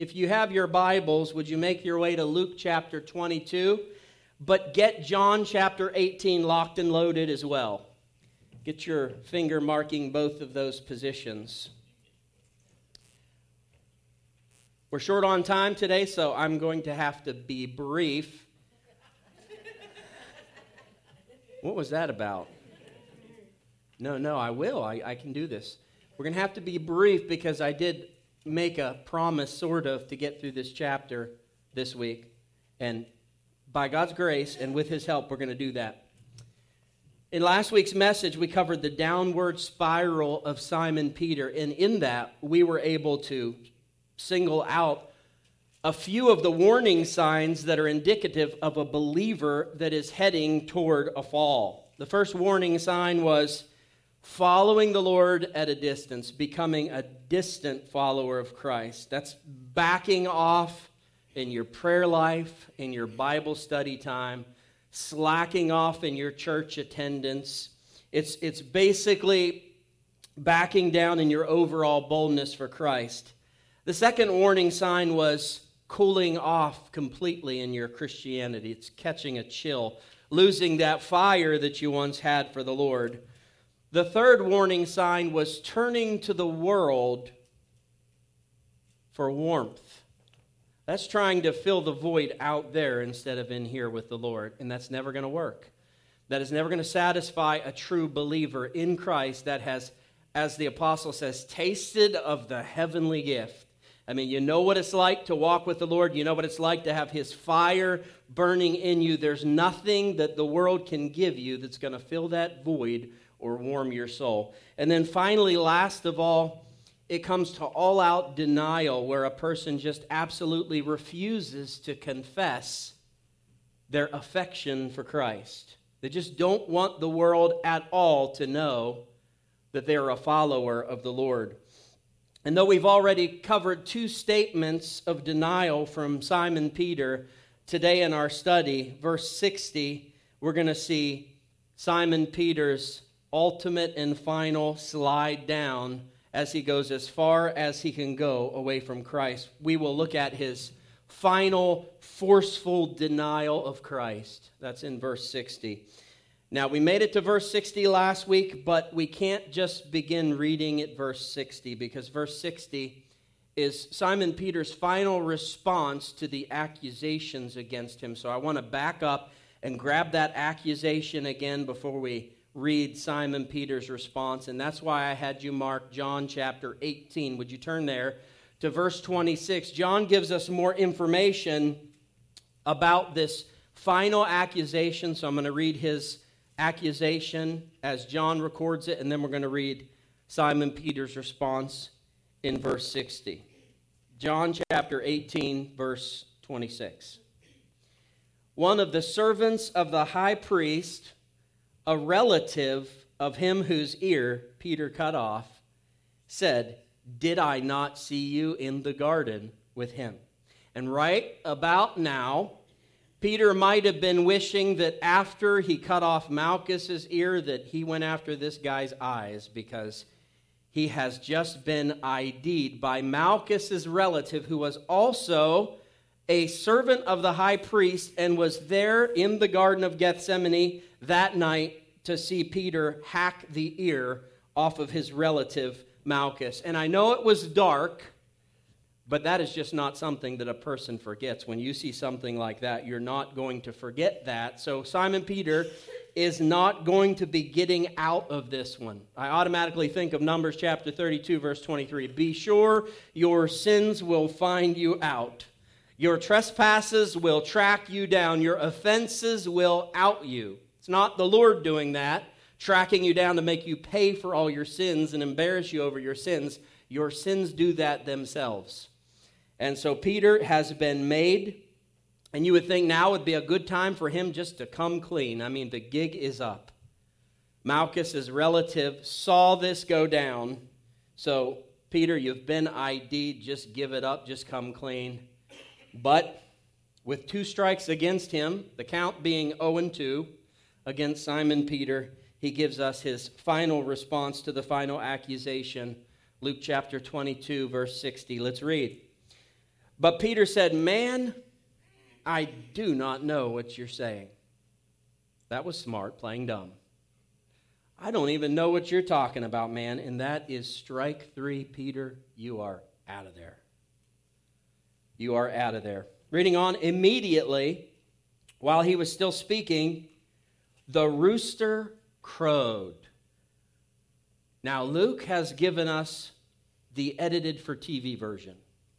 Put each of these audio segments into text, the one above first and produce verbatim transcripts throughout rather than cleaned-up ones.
If you have your Bibles, would you make your way to Luke chapter twenty-two, but get John chapter eighteen locked and loaded as well. Get your finger marking both of those positions. We're short on time today, so I'm going to have to be brief. What was that about? No, no, I will. I, I can do this. We're going to have to be brief because I did make a promise, sort of, to get through this chapter this week. And by God's grace and with His help, we're going to do that. In last week's message, we covered the downward spiral of Simon Peter. And in that, we were able to single out a few of the warning signs that are indicative of a believer that is heading toward a fall. The first warning sign was following the Lord at a distance, becoming a distant follower of Christ. That's backing off in your prayer life, in your Bible study time, slacking off in your church attendance. It's, it's basically backing down in your overall boldness for Christ. The second warning sign was cooling off completely in your Christianity. It's catching a chill, losing that fire that you once had for the Lord. The third warning sign was turning to the world for warmth. That's trying to fill the void out there instead of in here with the Lord, and that's never going to work. That is never going to satisfy a true believer in Christ that has, as the apostle says, tasted of the heavenly gift. I mean, you know what it's like to walk with the Lord. You know what it's like to have His fire burning in you. There's nothing that the world can give you that's going to fill that void or warm your soul. And then finally, last of all, it comes to all-out denial where a person just absolutely refuses to confess their affection for Christ. They just don't want the world at all to know that they're a follower of the Lord. And though we've already covered two statements of denial from Simon Peter, today in our study, verse sixty, we're going to see Simon Peter's ultimate and final slide down as he goes as far as he can go away from Christ. We will look at his final forceful denial of Christ. That's in verse sixty. Now, we made it to verse sixty last week, but we can't just begin reading at verse sixty because verse sixty is Simon Peter's final response to the accusations against him. So I want to back up and grab that accusation again before we read Simon Peter's response, and that's why I had you mark John chapter eighteen. Would you turn there to verse twenty-six? John gives us more information about this final accusation, so I'm going to read his accusation as John records it, and then we're going to read Simon Peter's response in verse sixty. John chapter eighteen, verse twenty-six. One of the servants of the high priest, a relative of him whose ear Peter cut off, said, "Did I not see you in the garden with him?" And right about now, Peter might have been wishing that after he cut off Malchus's ear that he went after this guy's eyes, because he has just been I D'd by Malchus's relative, who was also a servant of the high priest and was there in the Garden of Gethsemane that night to see Peter hack the ear off of his relative Malchus. And I know it was dark, but that is just not something that a person forgets. When you see something like that, you're not going to forget that. So Simon Peter is not going to be getting out of this one. I automatically think of Numbers chapter thirty-two, verse twenty-three. Be sure your sins will find you out. Your trespasses will track you down. Your offenses will out you. It's not the Lord doing that, tracking you down to make you pay for all your sins and embarrass you over your sins. Your sins do that themselves. And so Peter has been made, and you would think now would be a good time for him just to come clean. I mean, the gig is up. Malchus's relative saw this go down. So, Peter, you've been I D'd, just give it up, just come clean. But with two strikes against him, the count being oh and two against Simon Peter, he gives us his final response to the final accusation. Luke chapter twenty-two, verse sixty. Let's read. But Peter said, "Man, I do not know what you're saying." That was smart, playing dumb. "I don't even know what you're talking about, man." And that is strike three, Peter. You are out of there. You are out of there. Reading on, immediately, while he was still speaking, the rooster crowed. Now, Luke has given us the edited for T V version.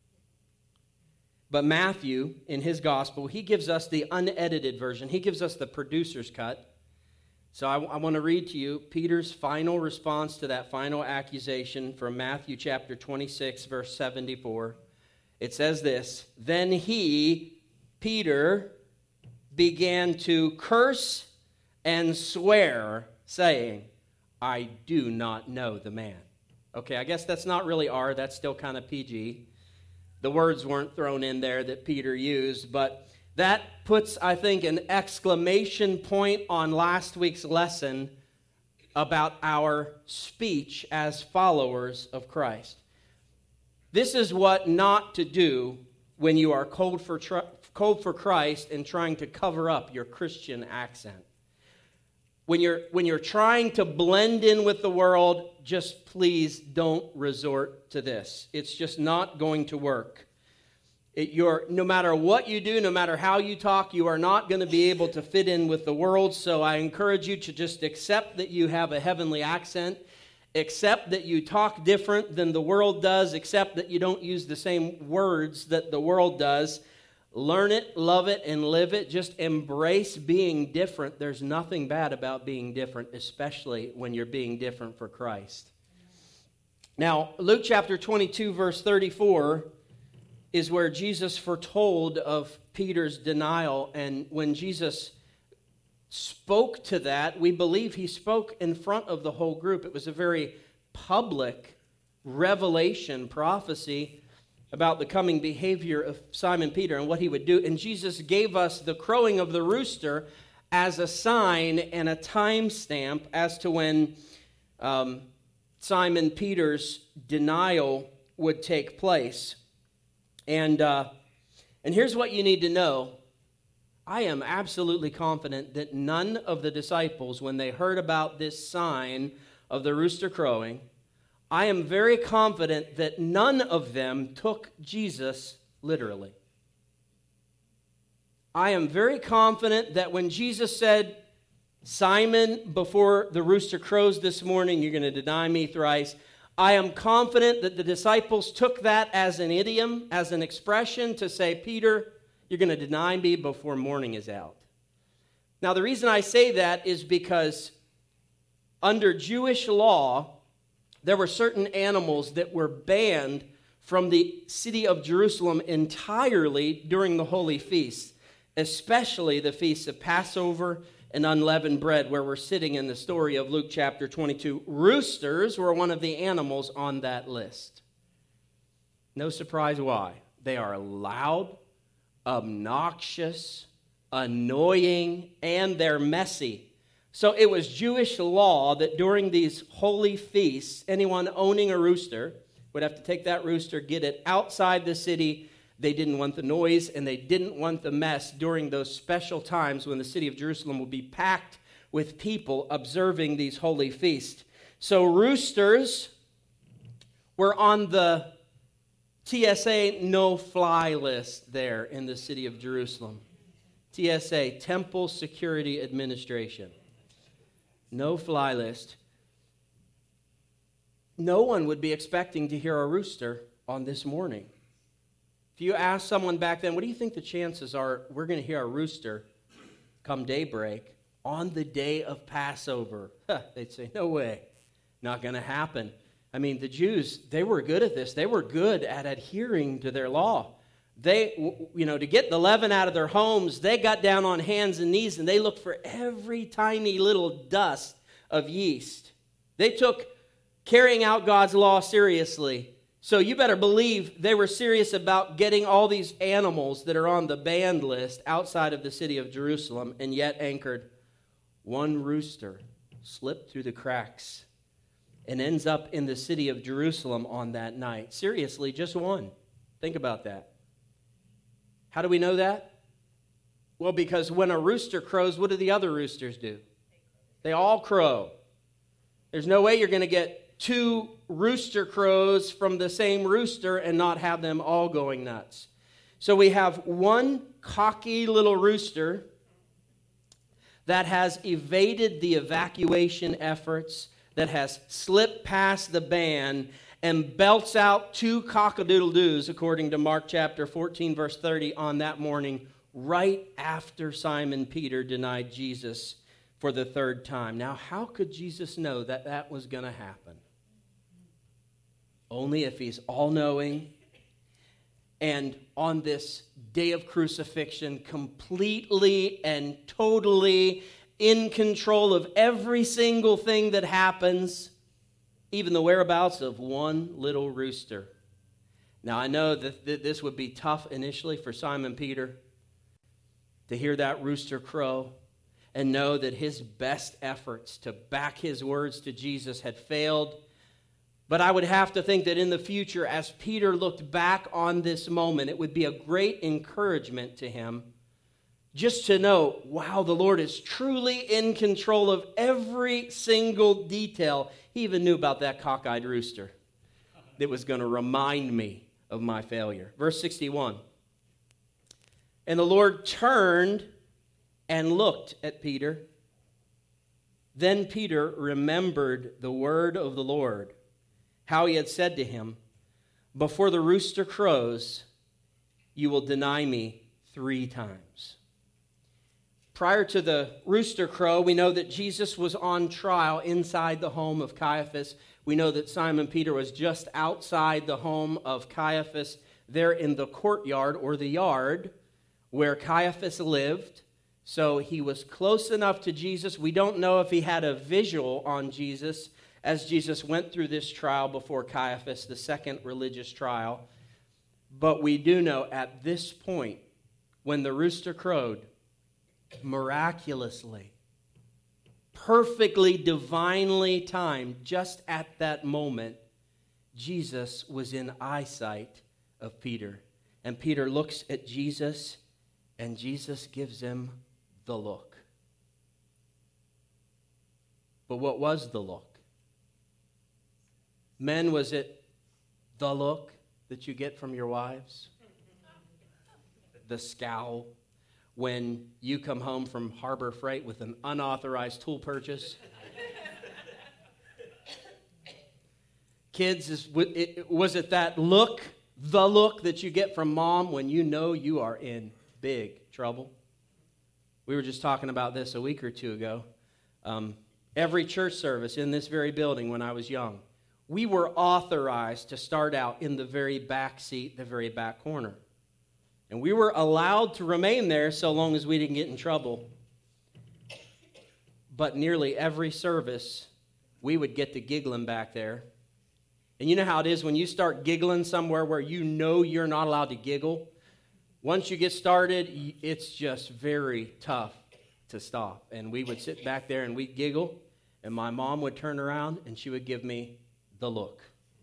But Matthew, in his gospel, he gives us the unedited version. He gives us the producer's cut. So I, I want to read to you Peter's final response to that final accusation from Matthew chapter twenty-six, verse seventy-four. It says this, "Then he, Peter, began to curse and swear, saying, 'I do not know the man.'" Okay, I guess that's not really R. That's still kind of P G. The words weren't thrown in there that Peter used, but that puts, I think, an exclamation point on last week's lesson about our speech as followers of Christ. This is what not to do when you are cold for tr- cold for Christ and trying to cover up your Christian accent. When you're, when you're trying to blend in with the world, just please don't resort to this. It's just not going to work. It, you're, no matter what you do, no matter how you talk, you are not going to be able to fit in with the world. So I encourage you to just accept that you have a heavenly accent, accept that you talk different than the world does, accept that you don't use the same words that the world does. Learn it, love it, and live it. Just embrace being different. There's nothing bad about being different, especially when you're being different for Christ. Now, Luke chapter twenty-two, verse thirty-four is where Jesus foretold of Peter's denial. And when Jesus spoke to that, we believe he spoke in front of the whole group. It was a very public revelation prophecy about the coming behavior of Simon Peter and what he would do. And Jesus gave us the crowing of the rooster as a sign and a time stamp as to when um, Simon Peter's denial would take place. And, uh, and here's what you need to know. I am absolutely confident that none of the disciples, when they heard about this sign of the rooster crowing, I am very confident that none of them took Jesus literally. I am very confident that when Jesus said, "Simon, before the rooster crows this morning, you're going to deny me thrice," I am confident that the disciples took that as an idiom, as an expression to say, "Peter, you're going to deny me before morning is out." Now, the reason I say that is because under Jewish law, there were certain animals that were banned from the city of Jerusalem entirely during the holy feasts, especially the feasts of Passover and unleavened bread, where we're sitting in the story of Luke chapter twenty-two. Roosters were one of the animals on that list. No surprise why. They are loud, obnoxious, annoying, and they're messy. So it was Jewish law that during these holy feasts, anyone owning a rooster would have to take that rooster, get it outside the city. They didn't want the noise and they didn't want the mess during those special times when the city of Jerusalem would be packed with people observing these holy feasts. So roosters were on the T S A no-fly list there in the city of Jerusalem. T S A, Temple Security Administration. No-fly list. No one would be expecting to hear a rooster on this morning. If you ask someone back then, what do you think the chances are we're going to hear a rooster come daybreak on the day of Passover? Huh, they'd say, no way. Not going to happen. I mean, the Jews, they were good at this. They were good at adhering to their law. They, you know, to get the leaven out of their homes, they got down on hands and knees and they looked for every tiny little dust of yeast. They took carrying out God's law seriously. So you better believe they were serious about getting all these animals that are on the banned list outside of the city of Jerusalem, and yet anchored. One rooster slipped through the cracks and ends up in the city of Jerusalem on that night. Seriously, just one. Think about that. How do we know that? Well, because when a rooster crows, what do the other roosters do? They all crow. There's no way you're going to get two rooster crows from the same rooster and not have them all going nuts. So we have one cocky little rooster that has evaded the evacuation efforts, that has slipped past the ban, and belts out two cock-a-doodle-doos, according to Mark chapter fourteen, verse thirty, on that morning, right after Simon Peter denied Jesus for the third time. Now, how could Jesus know that that was going to happen? Only if he's all-knowing and on this day of crucifixion, completely and totally in control of every single thing that happens, even the whereabouts of one little rooster. Now, I know that this would be tough initially for Simon Peter to hear that rooster crow and know that his best efforts to back his words to Jesus had failed. But I would have to think that in the future, as Peter looked back on this moment, it would be a great encouragement to him just to know, wow, the Lord is truly in control of every single detail. He even knew about that cockeyed rooster that was going to remind me of my failure. Verse sixty-one. And the Lord turned and looked at Peter. Then Peter remembered the word of the Lord, how he had said to him, before the rooster crows, you will deny me three times. Prior to the rooster crow, we know that Jesus was on trial inside the home of Caiaphas. We know that Simon Peter was just outside the home of Caiaphas, there in the courtyard or the yard where Caiaphas lived. So he was close enough to Jesus. We don't know if he had a visual on Jesus as Jesus went through this trial before Caiaphas, the second religious trial. But we do know at this point, when the rooster crowed, miraculously, perfectly, divinely timed, just at that moment, Jesus was in eyesight of Peter. And Peter looks at Jesus, and Jesus gives him the look. But what was the look? Men, was it the look that you get from your wives? The scowl when you come home from Harbor Freight with an unauthorized tool purchase? Kids, is, was it that look, the look that you get from mom when you know you are in big trouble? We were just talking about this a week or two ago. Um, every church service in this very building when I was young, we were authorized to start out in the very back seat, the very back corner. And we were allowed to remain there so long as we didn't get in trouble. But nearly every service, we would get to giggling back there. And you know how it is when you start giggling somewhere where you know you're not allowed to giggle? Once you get started, it's just very tough to stop. And we would sit back there and we'd giggle, and my mom would turn around and she would give me the look.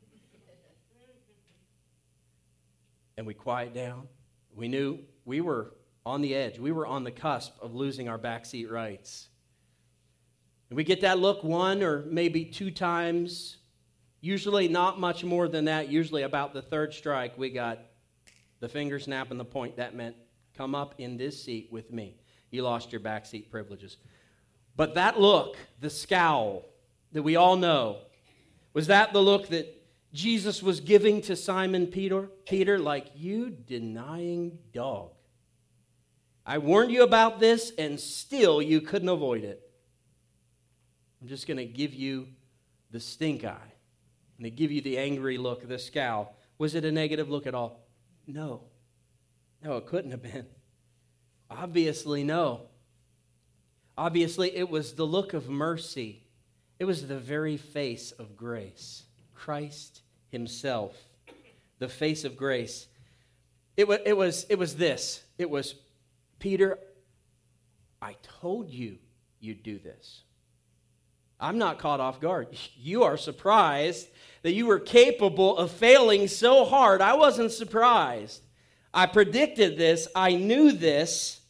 And we quiet down. We knew we were on the edge. We were on the cusp of losing our backseat rights. And we get that look one or maybe two times. Usually not much more than that. Usually about the third strike, we got the finger snap and the point. That meant, come up in this seat with me. You lost your backseat privileges. But that look, the scowl that we all know, was that the look that Jesus was giving to Simon Peter? Peter, like, you denying dog. I warned you about this, and still you couldn't avoid it. I'm just going to give you the stink eye. And they give you the angry look, the scowl. Was it a negative look at all? No. No, it couldn't have been. Obviously, no. Obviously, it was the look of mercy. It was the very face of grace. Christ himself, the face of grace. It was, it was, it was this. It was, Peter, I told you you'd do this. I'm not caught off guard. You are surprised that you were capable of failing so hard. I wasn't surprised. I predicted this. I knew this.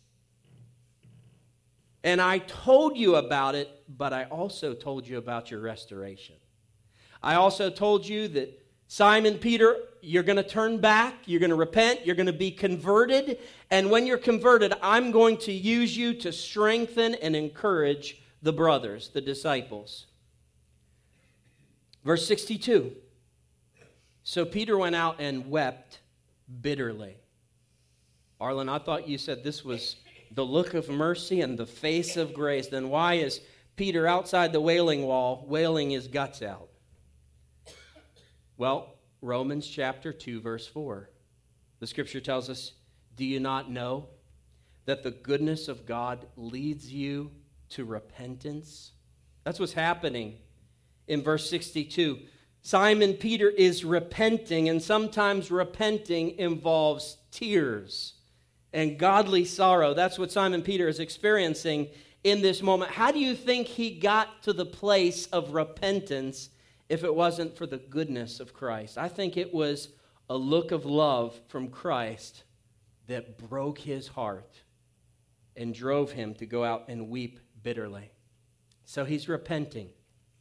And I told you about it, but I also told you about your restoration. I also told you that Simon Peter, you're going to turn back, you're going to repent, you're going to be converted, and when you're converted, I'm going to use you to strengthen and encourage the brothers, the disciples. Verse sixty-two. So Peter went out and wept bitterly. Arlen, I thought you said this was the look of mercy and the face of grace. Then why is Peter outside the wailing wall, wailing his guts out? Well, Romans chapter two, verse four. The scripture tells us, do you not know that the goodness of God leads you to repentance? That's what's happening in verse sixty-two. Simon Peter is repenting, and sometimes repenting involves tears and godly sorrow. That's what Simon Peter is experiencing in this moment. How do you think he got to the place of repentance if it wasn't for the goodness of Christ? I think it was a look of love from Christ that broke his heart and drove him to go out and weep bitterly. So he's repenting.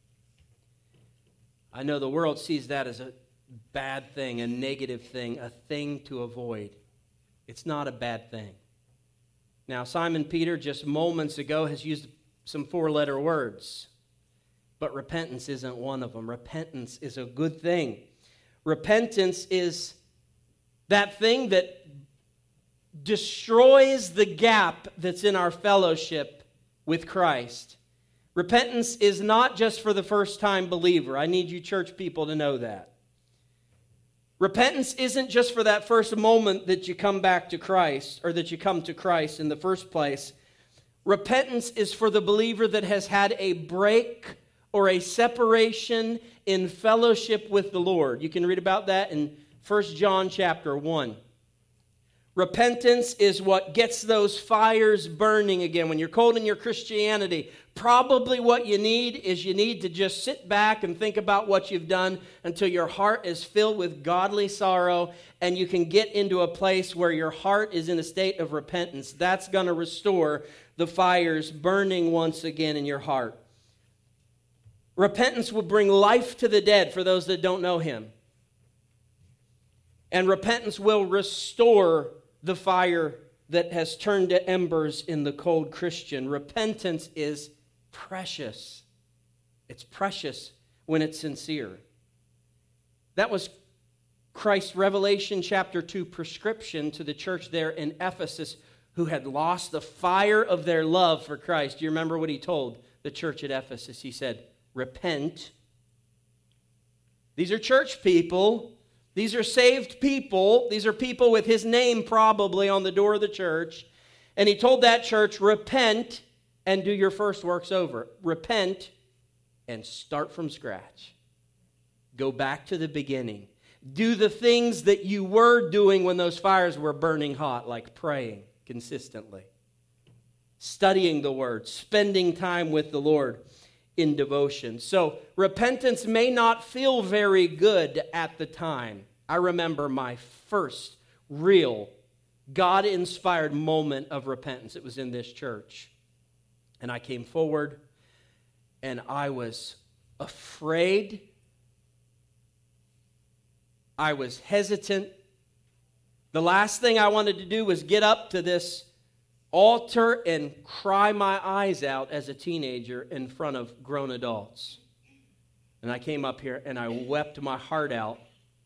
I know the world sees that as a bad thing, a negative thing, a thing to avoid. It's not a bad thing. Now, Simon Peter just moments ago has used some four-letter words. But repentance isn't one of them. Repentance is a good thing. Repentance is that thing that destroys the gap that's in our fellowship with Christ. Repentance is not just for the first-time believer. I need you church people to know that. Repentance isn't just for that first moment that you come back to Christ, or that you come to Christ in the first place. Repentance is for the believer that has had a break or a separation in fellowship with the Lord. You can read about that in First John chapter one. Repentance is what gets those fires burning again. When you're cold in your Christianity, probably what you need is you need to just sit back and think about what you've done until your heart is filled with godly sorrow and you can get into a place where your heart is in a state of repentance. That's going to restore the fires burning once again in your heart. Repentance will bring life to the dead for those that don't know him. And repentance will restore the fire that has turned to embers in the cold Christian. Repentance is precious. It's precious when it's sincere. That was Christ's Revelation chapter two prescription to the church there in Ephesus who had lost the fire of their love for Christ. Do you remember what he told the church at Ephesus? He said, repent. These are church people. These are saved people. These are people with his name probably on the door of the church. And he told that church, repent and do your first works over. Repent and start from scratch. Go back to the beginning. Do the things that you were doing when those fires were burning hot, like praying consistently, studying the Word, spending time with the Lord in devotion. So repentance may not feel very good at the time. I remember my first real God-inspired moment of repentance. It was in this church. And I came forward and I was afraid. I was hesitant. The last thing I wanted to do was get up to this altar and cry my eyes out as a teenager in front of grown adults. And I came up here and I wept my heart out.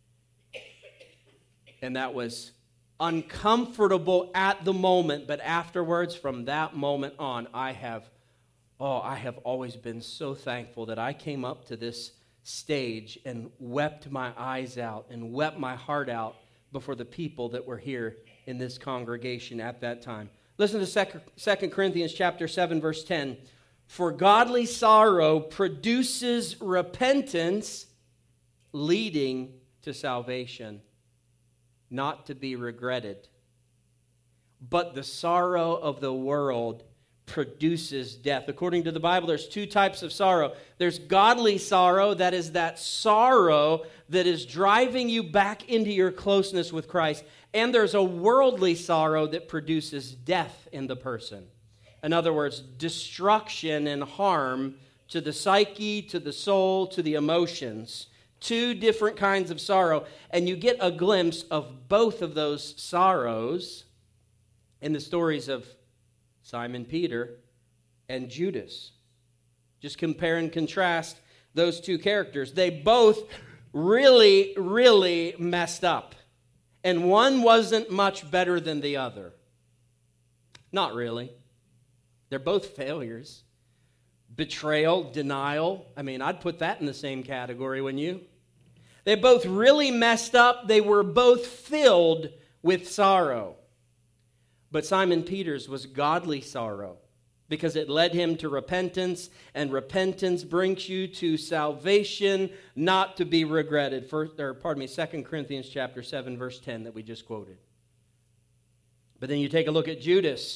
And that was uncomfortable at the moment, but afterwards, from that moment on, I have, oh, I have always been so thankful that I came up to this stage and wept my eyes out and wept my heart out before the people that were here in this congregation at that time. Listen to Second Corinthians chapter seven, verse ten. For godly sorrow produces repentance, leading to salvation, not to be regretted. But the sorrow of the world produces death. According to the Bible, there's two types of sorrow. There's godly sorrow, that is that sorrow that is driving you back into your closeness with Christ. And there's a worldly sorrow that produces death in the person. In other words, destruction and harm to the psyche, to the soul, to the emotions. Two different kinds of sorrow. And you get a glimpse of both of those sorrows in the stories of Simon Peter and Judas. Just compare and contrast those two characters. They both really, really messed up. And one wasn't much better than the other. Not really. They're both failures. Betrayal, denial. I mean, I'd put that in the same category, wouldn't you? They both really messed up. They were both filled with sorrow. But Simon Peter's was godly sorrow because it led him to repentance, and repentance brings you to salvation, not to be regretted. First, or pardon me, Second Corinthians chapter seven, verse ten that we just quoted. But then you take a look at Judas.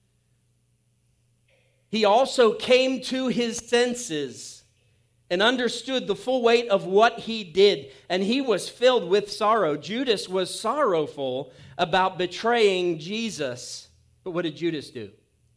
He also came to his senses and understood the full weight of what he did, and he was filled with sorrow. Judas was sorrowful about betraying Jesus. But what did Judas do?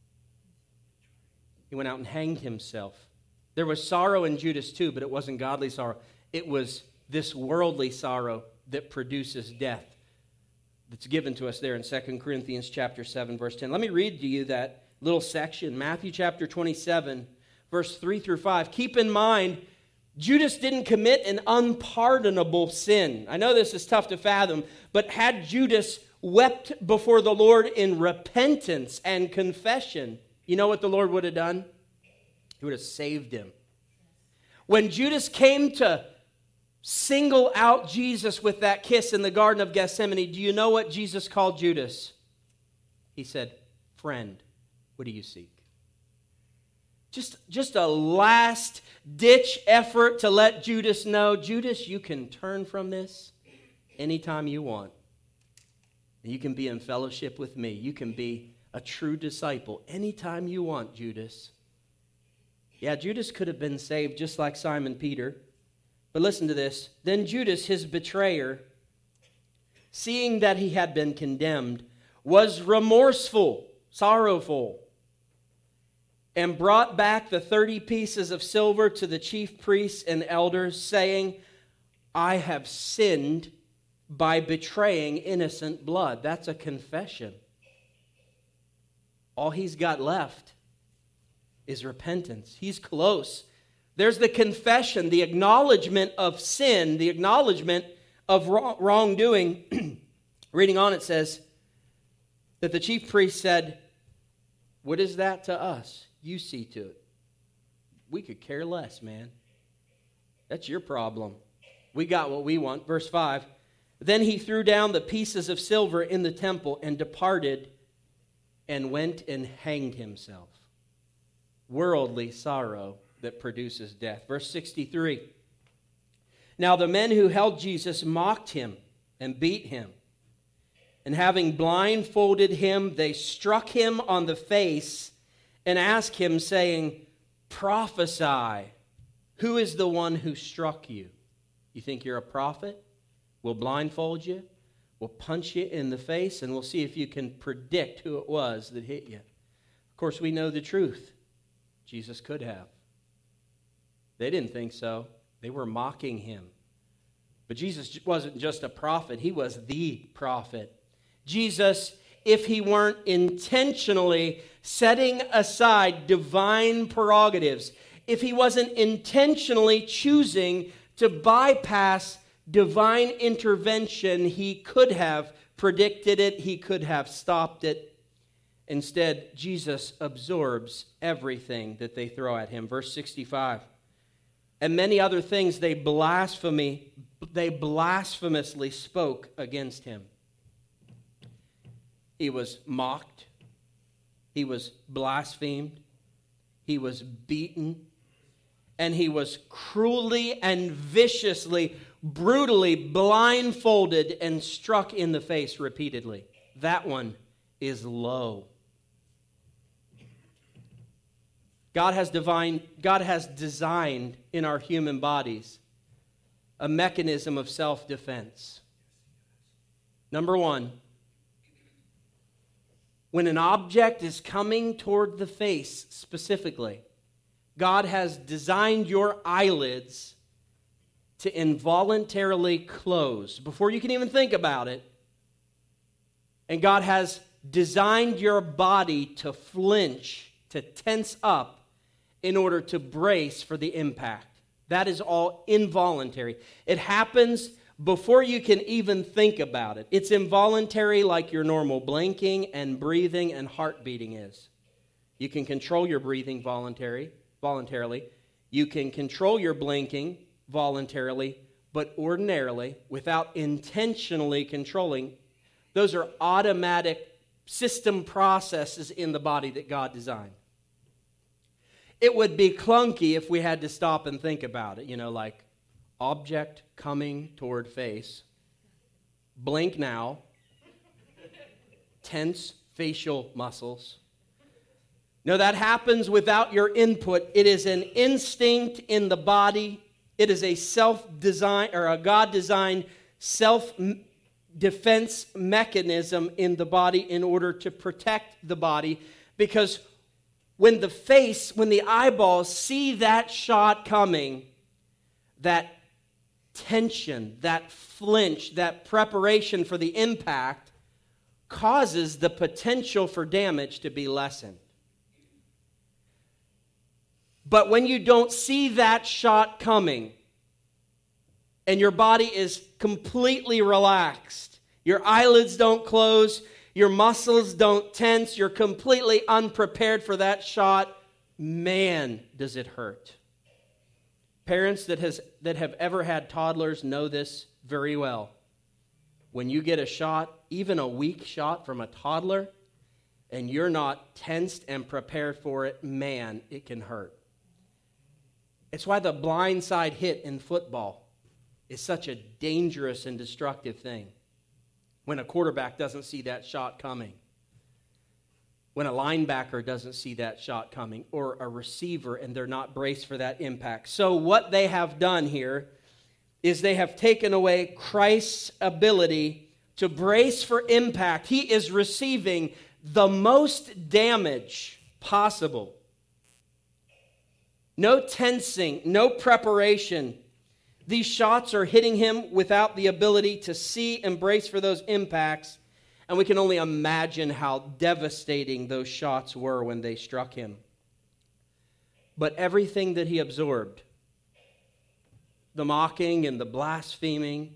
He went out and hanged himself. There was sorrow in Judas too, but it wasn't godly sorrow. It was this worldly sorrow that produces death that's given to us there in Second Corinthians chapter seven, verse ten. Let me read to you that little section, Matthew chapter twenty-seven, verse three through five. Keep in mind, Judas didn't commit an unpardonable sin. I know this is tough to fathom, but had Judas wept before the Lord in repentance and confession, you know what the Lord would have done? He would have saved him. When Judas came to single out Jesus with that kiss in the Garden of Gethsemane, do you know what Jesus called Judas? He said, "Friend, what do you seek?" Just, just a last-ditch effort to let Judas know, Judas, you can turn from this anytime you want. You can be in fellowship with me. You can be a true disciple anytime you want, Judas. Yeah, Judas could have been saved just like Simon Peter. But listen to this. Then Judas, his betrayer, seeing that he had been condemned, was remorseful, sorrowful, and brought back the thirty pieces of silver to the chief priests and elders, saying, I have sinned by betraying innocent blood. That's a confession. All he's got left is repentance. He's close. There's the confession, the acknowledgement of sin, the acknowledgement of wrongdoing. Reading on, it says that the chief priest said, what is that to us? You see to it. We could care less, man. That's your problem. We got what we want. Verse five. Then he threw down the pieces of silver in the temple and departed and went and hanged himself. Worldly sorrow that produces death. Verse sixty-three. Now the men who held Jesus mocked him and beat him. And having blindfolded him, they struck him on the face and asked him, saying, prophesy, who is the one who struck you? You think you're a prophet? We'll blindfold you. We'll punch you in the face, and we'll see if you can predict who it was that hit you. Of course, we know the truth. Jesus could have. They didn't think so. They were mocking him. But Jesus wasn't just a prophet. He was the prophet. Jesus, if he weren't intentionally setting aside divine prerogatives, if he wasn't intentionally choosing to bypass divine intervention, he could have predicted it, he could have stopped it. Instead, Jesus absorbs everything that they throw at him. Verse sixty-five. And many other things they blasphemy, they blasphemously spoke against him. He was mocked. He was blasphemed. He was beaten. And he was cruelly and viciously, brutally blindfolded and struck in the face repeatedly. That one is low. God has divine, God has designed in our human bodies a mechanism of self-defense. Number one, when an object is coming toward the face specifically, God has designed your eyelids to involuntarily close before you can even think about it. And God has designed your body to flinch, to tense up in order to brace for the impact. That is all involuntary. It happens before you can even think about it. It's involuntary like your normal blinking and breathing and heart beating is. You can control your breathing voluntary, voluntarily. You can control your blinking voluntarily, but ordinarily, without intentionally controlling, those are automatic system processes in the body that God designed. It would be clunky if we had to stop and think about it, you know, like object coming toward face, blink now, tense facial muscles. No, that happens without your input. It is an instinct in the body. It is a self-design or a God-designed self-defense mechanism in the body in order to protect the body. Because when the face, when the eyeballs see that shot coming, that tension, that flinch, that preparation for the impact causes the potential for damage to be lessened. But when you don't see that shot coming and your body is completely relaxed, your eyelids don't close, your muscles don't tense, you're completely unprepared for that shot, man, does it hurt. Parents that has that have ever had toddlers know this very well. When you get a shot, even a weak shot from a toddler, and you're not tensed and prepared for it, man, it can hurt. It's why the blindside hit in football is such a dangerous and destructive thing. When a quarterback doesn't see that shot coming, when a linebacker doesn't see that shot coming, or a receiver and they're not braced for that impact. So what they have done here is they have taken away Christ's ability to brace for impact. He is receiving the most damage possible. No tensing, no preparation. These shots are hitting him without the ability to see and brace for those impacts. And we can only imagine how devastating those shots were when they struck him. But everything that he absorbed, the mocking and the blaspheming,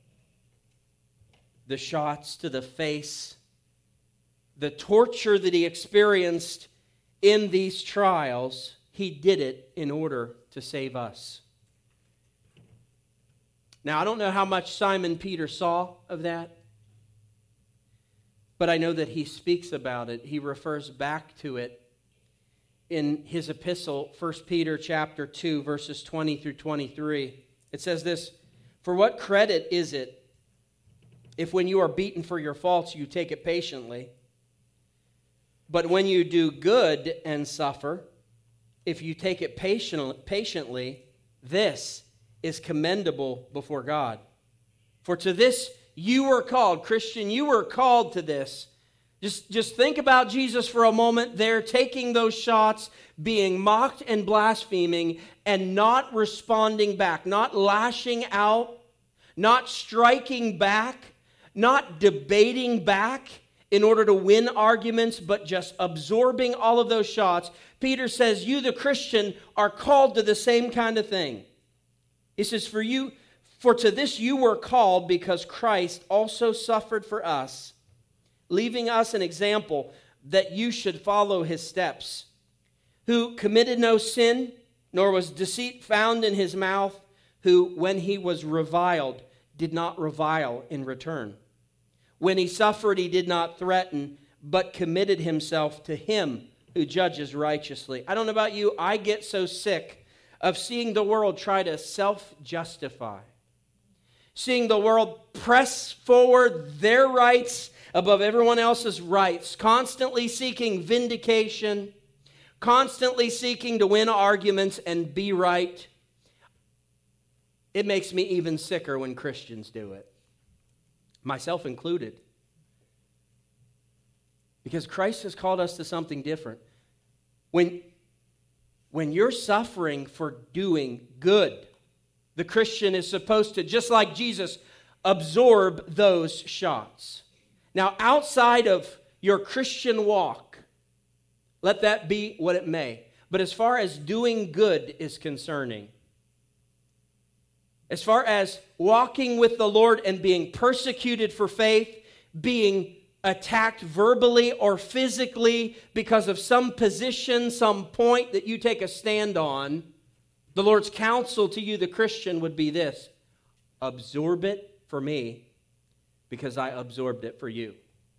the shots to the face, the torture that he experienced in these trials, he did it in order to save us. Now, I don't know how much Simon Peter saw of that, but I know that he speaks about it. He refers back to it in his epistle, First Peter chapter two, verses twenty through twenty-three. It says this, "For what credit is it if when you are beaten for your faults you take it patiently? But when you do good and suffer, if you take it patient, patiently, this is commendable before God. For to this you were called." Christian, you were called to this. Just, just think about Jesus for a moment there, taking those shots, being mocked and blaspheming, and not responding back, not lashing out, not striking back, not debating back in order to win arguments, but just absorbing all of those shots. Peter says, you, the Christian, are called to the same kind of thing. He says, for you, for to this you were called, because Christ also suffered for us, leaving us an example that you should follow his steps, who committed no sin, nor was deceit found in his mouth, who, when he was reviled, did not revile in return. When he suffered, he did not threaten, but committed himself to him who judges righteously. I don't know about you, I get so sick of seeing the world try to self-justify. Seeing the world press forward their rights above everyone else's rights, constantly seeking vindication, constantly seeking to win arguments and be right. It makes me even sicker when Christians do it. myself included. Because Christ has called us to something different. When, when you're suffering for doing good, the Christian is supposed to, just like Jesus, absorb those shots. Now, outside of your Christian walk, let that be what it may. But as far as doing good is concerning, as far as walking with the Lord and being persecuted for faith, being attacked verbally or physically because of some position, some point that you take a stand on, the Lord's counsel to you, the Christian, would be this: absorb it for me because I absorbed it for you.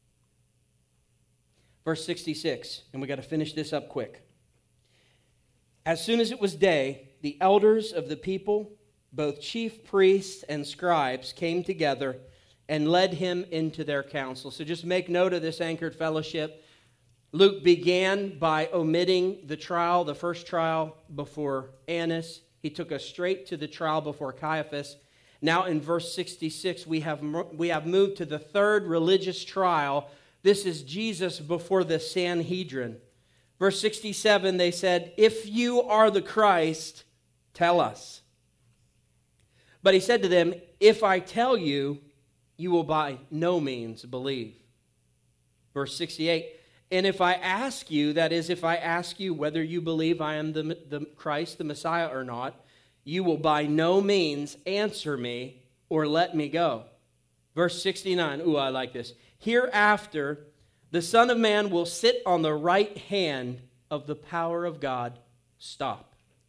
Verse sixty-six, and we got to finish this up quick. As soon as it was day, the elders of the people, both chief priests and scribes, came together and led him into their council. So just make note of this, Anchored Fellowship. Luke began by omitting the trial, the first trial before Annas. He took us straight to the trial before Caiaphas. Now in verse sixty-six, we have, we have moved to the third religious trial. This is Jesus before the Sanhedrin. Verse sixty-seven, they said, "If you are the Christ, tell us." But he said to them, "If I tell you, you will by no means believe." Verse sixty-eight, "And if I ask you," that is, if I ask you whether you believe I am the, the Christ, the Messiah or not, "you will by no means answer me or let me go." Verse sixty-nine, ooh, I like this. "Hereafter, the Son of Man will sit on the right hand of the power of God." Stop.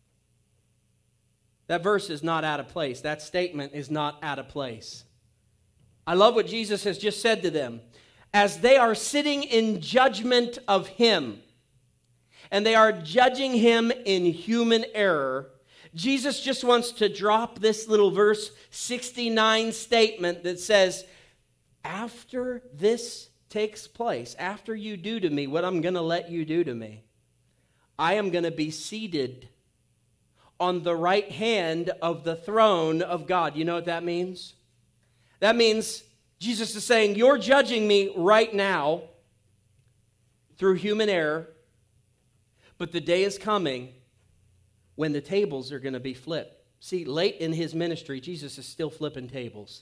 That verse is not out of place. That statement is not out of place. I love what Jesus has just said to them. As they are sitting in judgment of him, and they are judging him in human error, Jesus just wants to drop this little verse sixty-nine statement that says, after this takes place, after you do to me what I'm going to let you do to me, I am going to be seated on the right hand of the throne of God. You know what that means? That means Jesus is saying, you're judging me right now through human error, but the day is coming when the tables are going to be flipped. See, late in his ministry, Jesus is still flipping tables.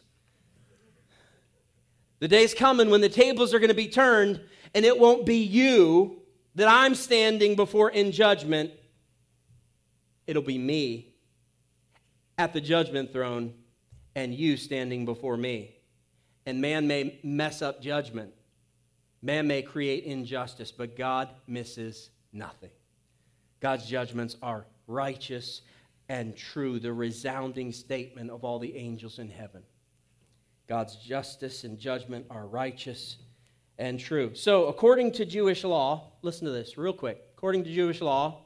The day's coming when the tables are going to be turned, and it won't be you that I'm standing before in judgment. It'll be me at the judgment throne and you standing before me. And man may mess up judgment. Man may create injustice, but God misses nothing. God's judgments are righteous and true, the resounding statement of all the angels in heaven. God's justice and judgment are righteous and true. So, according to Jewish law, listen to this real quick. According to Jewish law,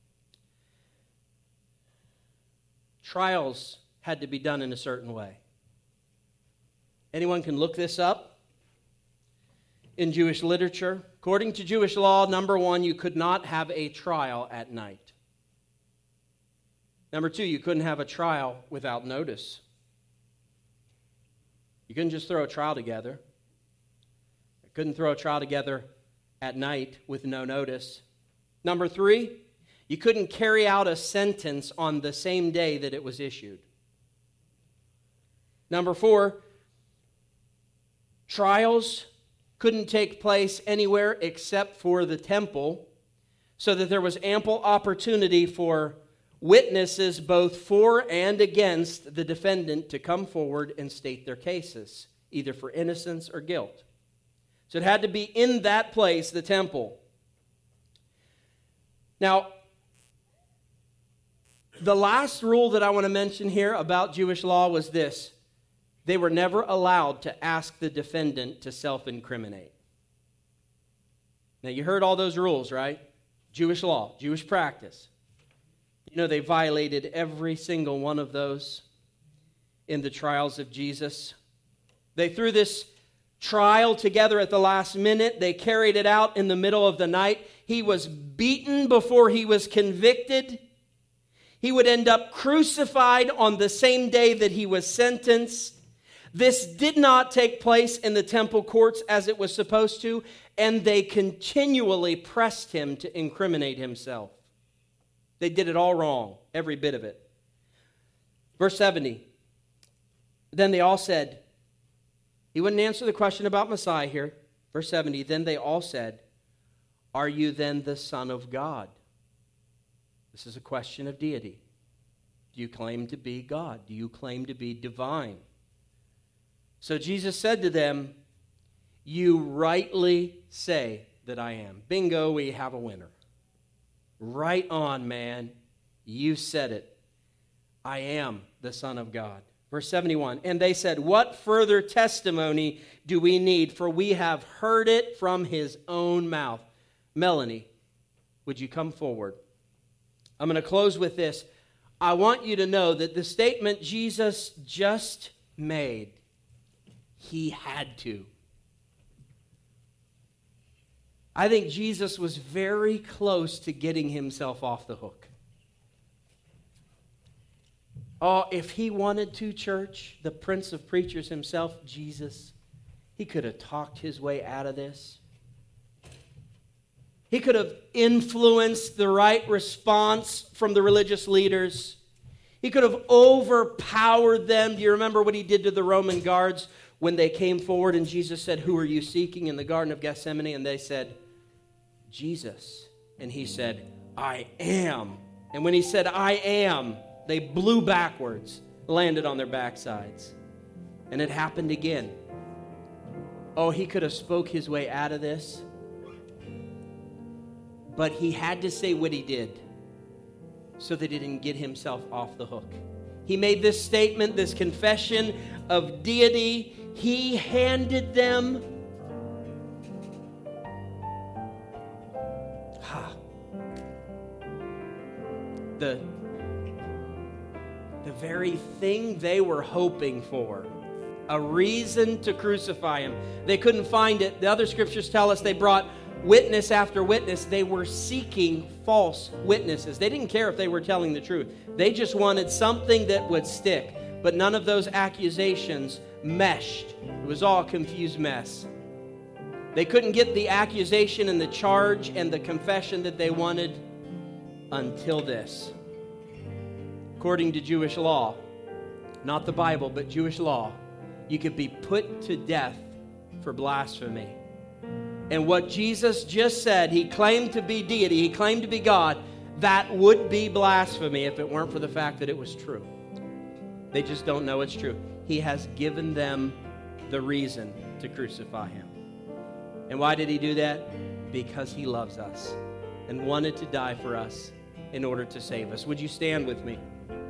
trials had to be done in a certain way. Anyone can look this up in Jewish literature. According to Jewish law, number one, you could not have a trial at night. Number two, you couldn't have a trial without notice. You couldn't just throw a trial together. You couldn't throw a trial together at night with no notice. Number three, you couldn't carry out a sentence on the same day that it was issued. Number four, trials couldn't take place anywhere except for the temple, so that there was ample opportunity for witnesses both for and against the defendant to come forward and state their cases, either for innocence or guilt. So it had to be in that place, the temple. Now, the last rule that I want to mention here about Jewish law was this: they were never allowed to ask the defendant to self-incriminate. Now, you heard all those rules, right? Jewish law, Jewish practice. You know, they violated every single one of those in the trials of Jesus. They threw this trial together at the last minute. They carried it out in the middle of the night. He was beaten before he was convicted. He would end up crucified on the same day that he was sentenced. This did not take place in the temple courts as it was supposed to, and they continually pressed him to incriminate himself. They did it all wrong, every bit of it. Verse seventy, then they all said, he wouldn't answer the question about Messiah here. Verse seventy, then they all said, are you then the Son of God? This is a question of deity. Do you claim to be God? Do you claim to be divine? So Jesus said to them, you rightly say that I am. Bingo, we have a winner. Right on, man. You said it. I am the Son of God. Verse seventy-one, and they said, what further testimony do we need? For we have heard it from his own mouth. Melanie, would you come forward? I'm going to close with this. I want you to know that the statement Jesus just made, he had to. I think Jesus was very close to getting himself off the hook. Oh, if he wanted to, church, the Prince of Preachers himself, Jesus, he could have talked his way out of this. He could have influenced the right response from the religious leaders. He could have overpowered them. Do you remember what he did to the Roman guards when they came forward and Jesus said, who are you seeking in the Garden of Gethsemane? And they said, Jesus. And he said, I am. And when he said, I am, they blew backwards, landed on their backsides. And it happened again. Oh, he could have spoke his way out of this. But he had to say what he did so that he didn't get himself off the hook. He made this statement, this confession of deity. He handed them ha, the, the very thing they were hoping for. A reason to crucify him. They couldn't find it. The other scriptures tell us they brought witness after witness. They were seeking false witnesses. They didn't care if they were telling the truth. They just wanted something that would stick. But none of those accusations meshed. It was all a confused mess. They couldn't get the accusation and the charge and the confession that they wanted until this. According to Jewish law, not the Bible, but Jewish law, you could be put to death for blasphemy. And what Jesus just said, he claimed to be deity, he claimed to be God, that would be blasphemy if it weren't for the fact that it was true. They just don't know it's true. He has given them the reason to crucify him. And why did he do that? Because he loves us and wanted to die for us in order to save us. Would you stand with me?